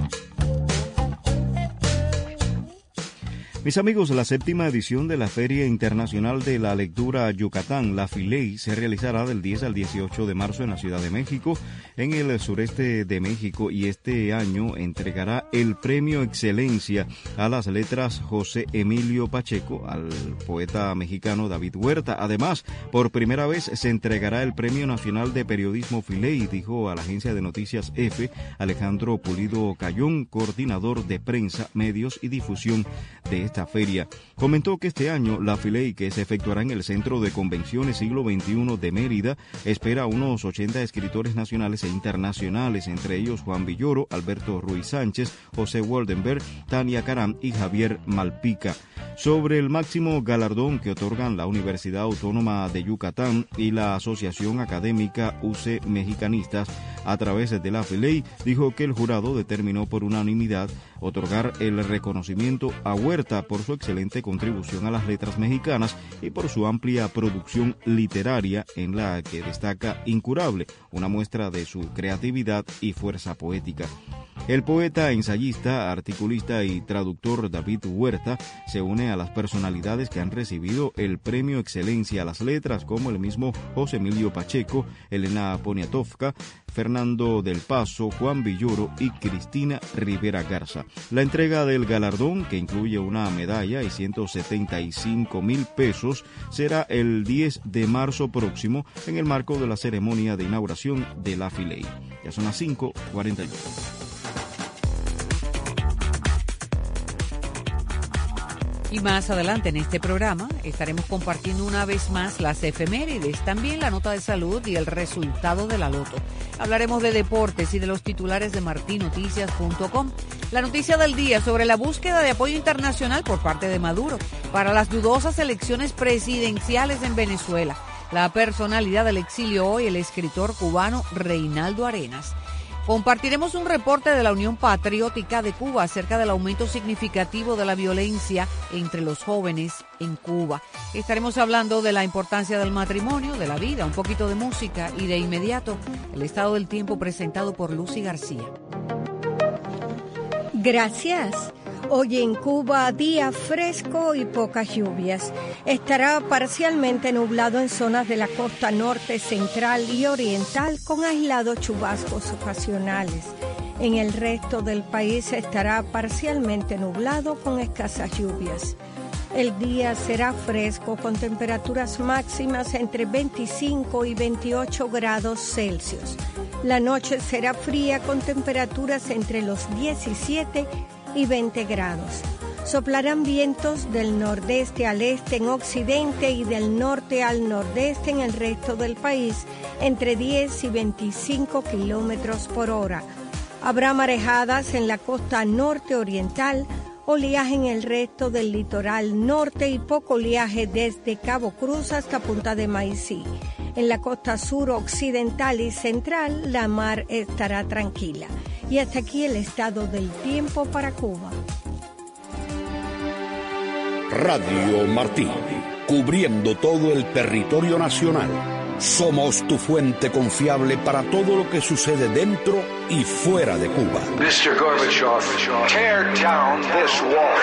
Mis amigos, la séptima edición de la Feria Internacional de la Lectura Yucatán, la FILEI, se realizará del diez al dieciocho de marzo en la Ciudad de México, en el sureste de México, y este año entregará el Premio Excelencia a las letras José Emilio Pacheco, al poeta mexicano David Huerta. Además, por primera vez se entregará el Premio Nacional de Periodismo FILEI, dijo a la agencia de noticias EFE Alejandro Pulido Cayón, coordinador de prensa, medios y difusión de esta feria. Comentó que este año la FILEI, que se efectuará en el Centro de Convenciones Siglo veintiuno de Mérida, espera a unos ochenta escritores nacionales e internacionales, entre ellos Juan Villoro, Alberto Ruiz Sánchez, José Waldenberg, Tania Caram y Javier Malpica. Sobre el máximo galardón que otorgan la Universidad Autónoma de Yucatán y la Asociación Académica U C Mexicanistas a través de la FILEI, dijo que el jurado determinó por unanimidad otorgar el reconocimiento a Huerta por su excelente contribución a las letras mexicanas y por su amplia producción literaria, en la que destaca Incurable, una muestra de su creatividad y fuerza poética. El poeta, ensayista, articulista y traductor David Huerta se une a las personalidades que han recibido el Premio Excelencia a las Letras, como el mismo José Emilio Pacheco, Elena Poniatowska, Fernando del Paso, Juan Villoro y Cristina Rivera Garza. La entrega del galardón, que incluye una medalla y ciento setenta y cinco mil pesos, será el diez de marzo próximo en el marco de la ceremonia de inauguración de la FILEI. Ya son las cinco cuarenta y uno. Y más adelante en este programa estaremos compartiendo una vez más las efemérides, también la nota de salud y el resultado de la loto. Hablaremos de deportes y de los titulares de martín noticias punto com. La noticia del día sobre la búsqueda de apoyo internacional por parte de Maduro para las dudosas elecciones presidenciales en Venezuela. La personalidad del exilio hoy, el escritor cubano Reinaldo Arenas. Compartiremos un reporte de la Unión Patriótica de Cuba acerca del aumento significativo de la violencia entre los jóvenes en Cuba. Estaremos hablando de la importancia del matrimonio, de la vida, un poquito de música y de inmediato el estado del tiempo presentado por Lucy García. Gracias. Hoy en Cuba, día fresco y pocas lluvias. Estará parcialmente nublado en zonas de la costa norte, central y oriental, con aislados chubascos ocasionales. En el resto del país estará parcialmente nublado con escasas lluvias. El día será fresco con temperaturas máximas entre veinticinco y veintiocho grados Celsius. La noche será fría con temperaturas entre los diecisiete y veinte grados. Soplarán vientos del nordeste al este en occidente y del norte al nordeste en el resto del país entre diez y veinticinco kilómetros por hora. Habrá marejadas en la costa norte oriental, oleaje en el resto del litoral norte y poco oleaje desde Cabo Cruz hasta Punta de Maicí. En la costa sur occidental y central la mar estará tranquila. Y hasta aquí el estado del tiempo para Cuba. Radio Martí, cubriendo todo el territorio nacional. Somos tu fuente confiable para todo lo que sucede dentro y fuera de Cuba. mister Gorbachev, tear down this wall.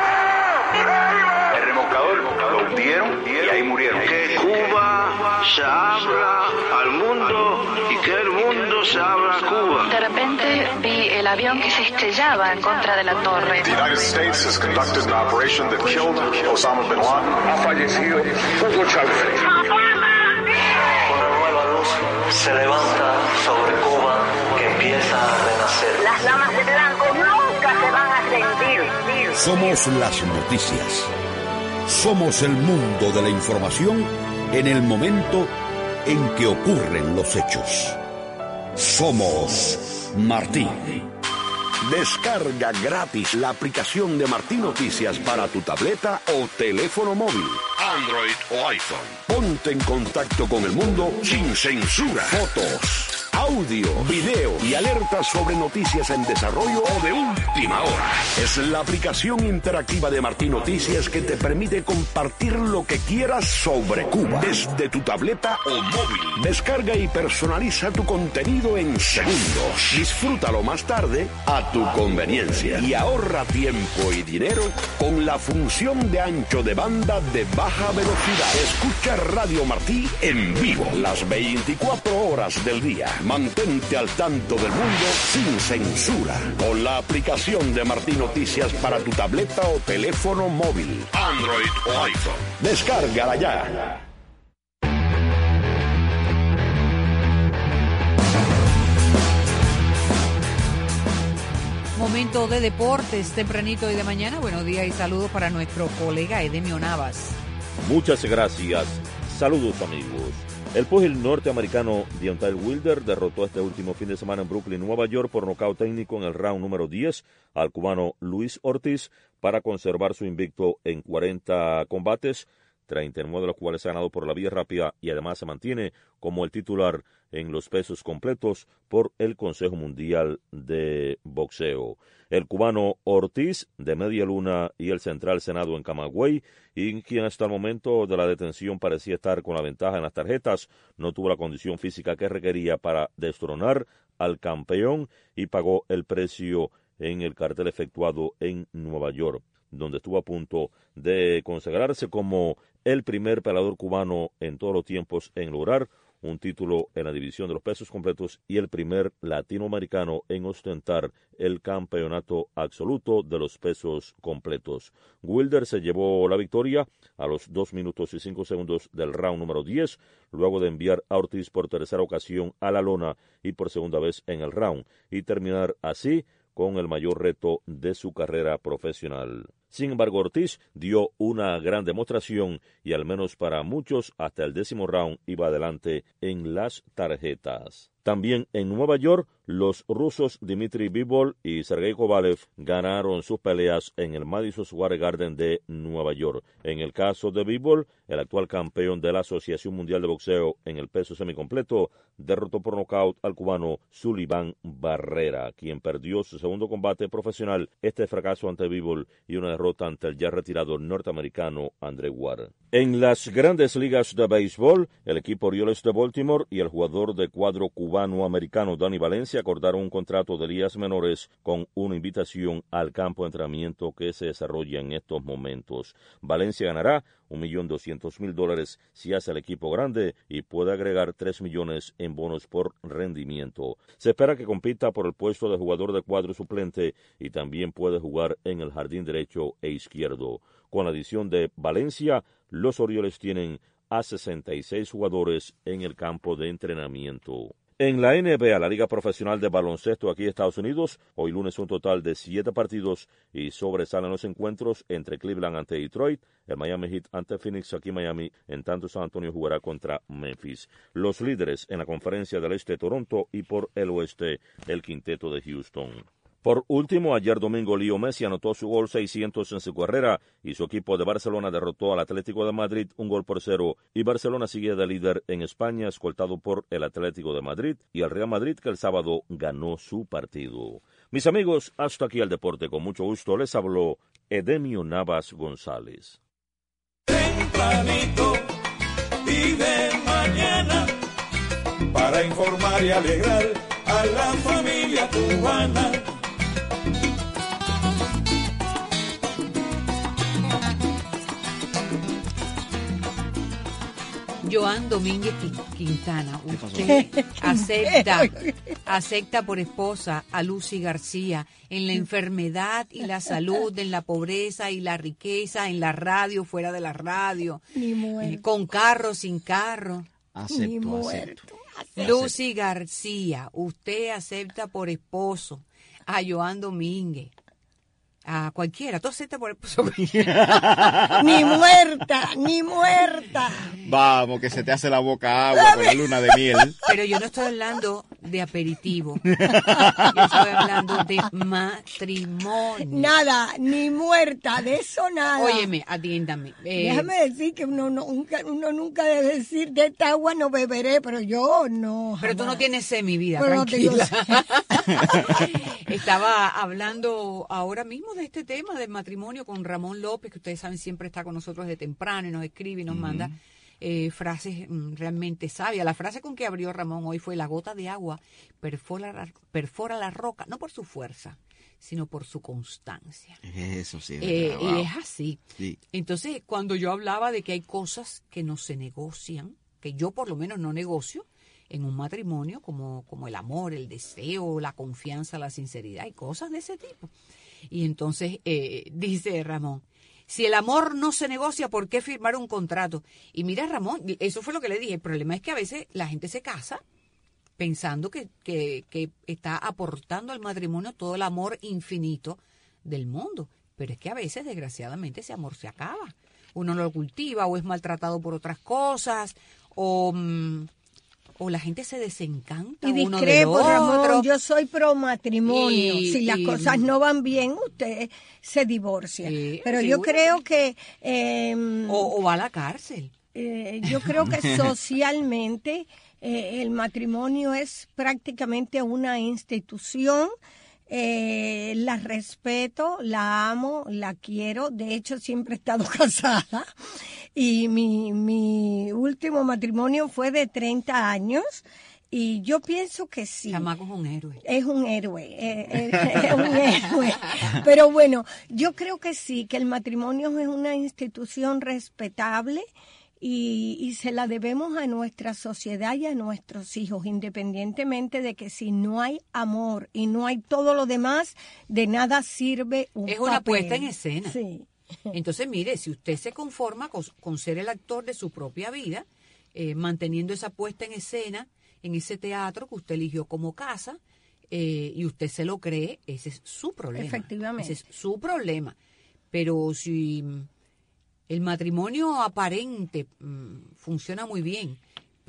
El remolcador lo hundieron y ahí murieron. Que Cuba se abra al mundo y que el mundo se abra a Cuba. De repente vi el avión que se estrellaba en contra de la torre. The United States has conducted an operation that killed Osama bin Laden. Ha fallecido Hugo Chávez. Una nueva luz se levanta sobre Cuba que empieza a renacer. Las damas de blanco nunca se van a rendir. Somos las noticias. Somos el mundo de la información en el momento en que ocurren los hechos. Somos Martí. Descarga gratis la aplicación de Martín Noticias para tu tableta o teléfono móvil, Android o iPhone. Ponte en contacto con el mundo sin censura. Fotos, audio, video y alertas sobre noticias en desarrollo o de última hora. Es la aplicación interactiva de Martí Noticias que te permite compartir lo que quieras sobre Cuba desde tu tableta o móvil. Descarga y personaliza tu contenido en segundos. Disfrútalo más tarde a tu conveniencia y ahorra tiempo y dinero con la función de ancho de banda de baja velocidad. Escucha Radio Martí en vivo las veinticuatro horas del día. Mantente al tanto del mundo sin censura con la aplicación de Martí Noticias para tu tableta o teléfono móvil, Android o iPhone. Descárgala ya. Momento de deportes, tempranito y de mañana. Buenos días y saludos para nuestro colega Edemio Navas. Muchas gracias. Saludos, amigos. El púgil norteamericano Deontay Wilder derrotó este último fin de semana en Brooklyn, Nueva York, por nocaut técnico en el round número diez al cubano Luis Ortiz para conservar su invicto en cuarenta combates, treinta y nueve de los cuales ha ganado por la vía rápida, y además se mantiene como el titular en los pesos completos por el Consejo Mundial de Boxeo. El cubano Ortiz, de Media Luna, y el central Senado en Camagüey, y quien hasta el momento de la detención parecía estar con la ventaja en las tarjetas, no tuvo la condición física que requería para destronar al campeón y pagó el precio en el cartel efectuado en Nueva York, donde estuvo a punto de consagrarse como el primer peleador cubano en todos los tiempos en lograr un título en la división de los pesos completos y el primer latinoamericano en ostentar el campeonato absoluto de los pesos completos. Wilder se llevó la victoria a los dos minutos y cinco segundos del round número diez, luego de enviar a Ortiz por tercera ocasión a la lona y por segunda vez en el round, y terminar así con el mayor reto de su carrera profesional. Sin embargo, Ortiz dio una gran demostración y, al menos para muchos, hasta el décimo round iba adelante en las tarjetas. También en Nueva York, los rusos Dmitry Bivol y Sergei Kovalev ganaron sus peleas en el Madison Square Garden de Nueva York. En el caso de Bivol, el actual campeón de la Asociación Mundial de Boxeo en el peso semicompleto, derrotó por nocaut al cubano Sullivan Barrera, quien perdió su segundo combate profesional. Este fracaso ante Bivol y una derrota ante el ya retirado norteamericano Andre Ward. En las grandes ligas de béisbol, el equipo Orioles de Baltimore y el jugador de cuadro cubano-americano Dani Valencia acordaron un contrato de ligas menores con una invitación al campo de entrenamiento que se desarrolla en estos momentos. Valencia ganará un millón doscientos mil dólares si hace el equipo grande y puede agregar tres millones en bonos por rendimiento. Se espera que compita por el puesto de jugador de cuadro suplente y también puede jugar en el jardín derecho e izquierdo. Con la adición de Valencia, los Orioles tienen a sesenta y seis jugadores en el campo de entrenamiento. En la N B A, la Liga Profesional de Baloncesto aquí en Estados Unidos, hoy lunes un total de siete partidos y sobresalen los encuentros entre Cleveland ante Detroit, el Miami Heat ante Phoenix aquí en Miami, en tanto San Antonio jugará contra Memphis. Los líderes en la conferencia del Este, Toronto, y por el Oeste, el quinteto de Houston. Por último, ayer domingo, Leo Messi anotó su gol seiscientos en su carrera y su equipo de Barcelona derrotó al Atlético de Madrid un gol por cero, y Barcelona sigue de líder en España, escoltado por el Atlético de Madrid y el Real Madrid, que el sábado ganó su partido. Mis amigos, hasta aquí el deporte. Con mucho gusto les habló Edemio Navas González. Tempranito y de mañana, para informar y alegrar a la familia cubana. Joan Domínguez Quintana, usted acepta, acepta por esposa a Lucy García en la enfermedad y la salud, en la pobreza y la riqueza, en la radio, fuera de la radio, eh, con carro, sin carro. Acepto, acepto. Lucy García, usted acepta por esposo a Joan Domínguez. A cualquiera, tú aceptas por esposo. Ni muerta, ni muerta. Vamos, que se te hace la boca agua con la luna de miel. Pero yo no estoy hablando de aperitivo. Yo estoy hablando de matrimonio. Nada, ni muerta, de eso nada. Óyeme, atiéndame. Eh, Déjame decir que uno, no, nunca, uno nunca debe decir, de esta agua no beberé, pero yo no. Pero tú no tienes sed, mi vida, Pero tranquila. No Estaba hablando ahora mismo de este tema del matrimonio con Ramón López, que ustedes saben siempre está con nosotros de temprano y nos escribe y nos uh-huh. manda eh, frases mm, realmente sabias. La frase con que abrió Ramón hoy fue: la gota de agua perfora, perfora la roca, no por su fuerza, sino por su constancia. Eso sí. Eh, wow. Y es así. Sí. Entonces, cuando yo hablaba de que hay cosas que no se negocian, que yo por lo menos no negocio en un matrimonio, como, como el amor, el deseo, la confianza, la sinceridad y cosas de ese tipo. Y entonces eh, dice Ramón, si el amor no se negocia, ¿por qué firmar un contrato? Y mira, Ramón, eso fue lo que le dije. El problema es que a veces la gente se casa pensando que, que, que está aportando al matrimonio todo el amor infinito del mundo. Pero es que a veces, desgraciadamente, ese amor se acaba. Uno no lo cultiva o es maltratado por otras cosas o... Mmm, o la gente se desencanta y uno discrepo, del otro. Ramón, yo soy pro matrimonio. Y, si las y, cosas no van bien, usted se divorcia. Sí, Pero sí, yo bueno. creo que... Eh, o, o va a la cárcel. Eh, yo creo que socialmente eh, el matrimonio es prácticamente una institución. Eh, la respeto, la amo, la quiero. De hecho, siempre he estado casada. Y mi, mi último matrimonio fue de treinta años. Y yo pienso que sí. Chamaco es un héroe. Es un héroe, eh, eh, es un héroe. Pero bueno, yo creo que sí, que el matrimonio es una institución respetable. Y, y se la debemos a nuestra sociedad y a nuestros hijos, independientemente de que si no hay amor y no hay todo lo demás, de nada sirve un Es una papel. puesta en escena. Sí. Entonces, mire, si usted se conforma con, con ser el actor de su propia vida, eh, manteniendo esa puesta en escena, en ese teatro que usted eligió como casa, eh, y usted se lo cree, ese es su problema. Efectivamente. Ese es su problema. Pero si... el matrimonio aparente mmm, funciona muy bien,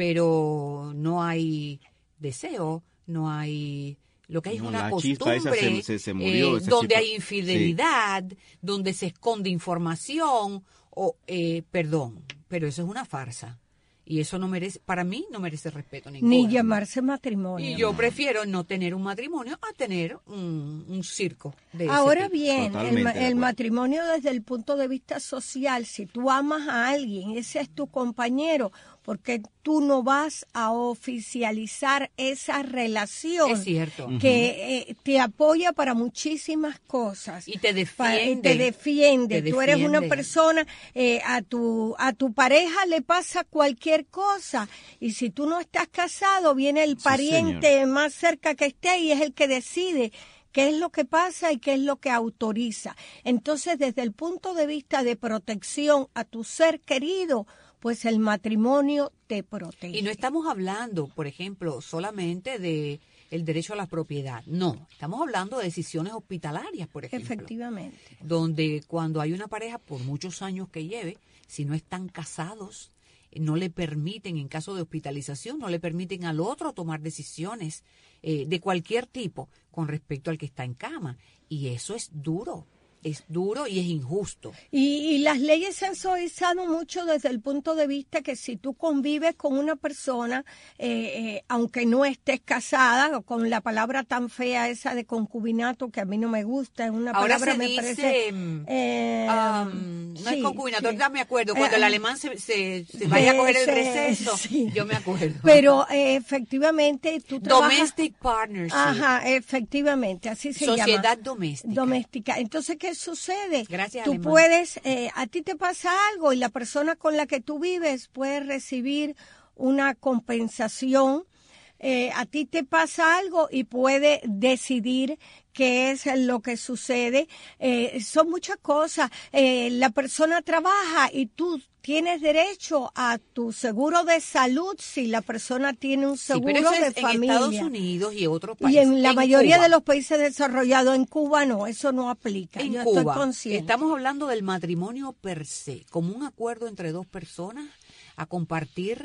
pero no hay deseo, no hay... Lo que hay no, es una la costumbre esa se, se, se murió, eh, esa donde chispa. hay infidelidad, sí. Donde se esconde información, o eh, perdón, pero eso es una farsa. Y eso no merece, para mí no merece respeto ninguno. Ni llamarse matrimonio. Y yo prefiero no tener un matrimonio a tener un, un circo de ese Ahora tipo. bien, el, el matrimonio desde el punto de vista social, si tú amas a alguien, ese es tu compañero, porque tú no vas a oficializar esa relación. Es cierto. Que eh, te apoya para muchísimas cosas. Y te defiende. Pa, te defiende. Te tú eres defiende. una persona, eh, a tu a tu pareja le pasa cualquier cosa. Y si tú no estás casado, viene el pariente sí, más cerca que esté y es el que decide qué es lo que pasa y qué es lo que autoriza. Entonces, desde el punto de vista de protección a tu ser querido, pues el matrimonio te protege. Y no estamos hablando, por ejemplo, solamente de el derecho a la propiedad. No, estamos hablando de decisiones hospitalarias, por ejemplo. Efectivamente. Donde cuando hay una pareja, por muchos años que lleve, si no están casados, no le permiten, en caso de hospitalización, no le permiten al otro tomar decisiones eh, de cualquier tipo con respecto al que está en cama. Y eso es duro. Es duro y es injusto. Y, y las leyes se han suavizado mucho desde el punto de vista que si tú convives con una persona, eh, eh, aunque no estés casada, o con la palabra tan fea esa de concubinato, que a mí no me gusta, es una Ahora palabra se me dice, parece... Eh, um, no sí, es concubinato, sí. ahorita me acuerdo, cuando Eh, el alemán se, se, se vaya a coger el receso, sí. yo me acuerdo. Pero eh, efectivamente tú trabajas... Domestic partnership. Ajá, efectivamente, así se Sociedad llama. Sociedad doméstica. Doméstica. Entonces, ¿qué sucede? Gracias, Tú alemán. puedes, eh, a ti te pasa algo y la persona con la que tú vives puede recibir una compensación. Eh, a ti te pasa algo y puede decidir qué es lo que sucede. Eh, son muchas cosas. Eh, la persona trabaja y tú tienes derecho a tu seguro de salud si la persona tiene un seguro sí, pero eso es de en familia. Estados Unidos y otros países. Y en la en mayoría Cuba. de los países desarrollados, en Cuba no, eso no aplica. En Yo Cuba, estoy consciente. estamos hablando del matrimonio per se, como un acuerdo entre dos personas a compartir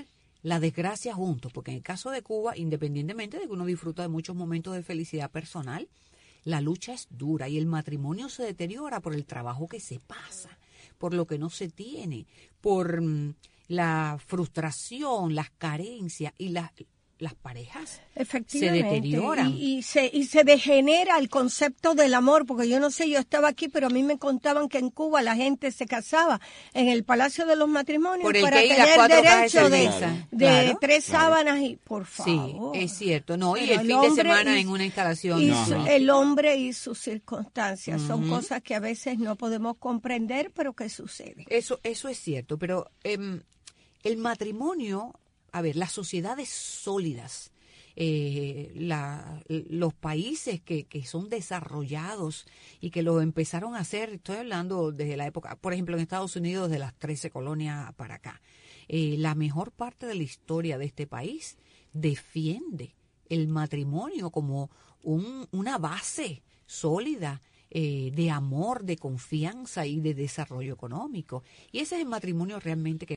la desgracia juntos, porque en el caso de Cuba, independientemente de que uno disfruta de muchos momentos de felicidad personal, la lucha es dura y el matrimonio se deteriora por el trabajo que se pasa, por lo que no se tiene, por mm, la frustración, las carencias y las... las parejas se deterioran. Y, y, se, y se degenera el concepto del amor, porque yo no sé, yo estaba aquí, pero a mí me contaban que en Cuba la gente se casaba en el Palacio de los Matrimonios por el para que tener derecho de, claro, de claro, tres claro. sábanas y por favor. Sí, es cierto. No, Pero y el, el fin de semana y, en una instalación. Y no, su, no. El hombre y sus circunstancias uh-huh. son cosas que a veces no podemos comprender, pero que sucede. Eso, eso es cierto, pero eh, el matrimonio... A ver, las sociedades sólidas, eh, la, los países que, que son desarrollados y que lo empezaron a hacer, estoy hablando desde la época, por ejemplo, en Estados Unidos, de las trece colonias para acá, eh, la mejor parte de la historia de este país defiende el matrimonio como un, una base sólida eh, de amor, de confianza y de desarrollo económico. Y ese es el matrimonio realmente que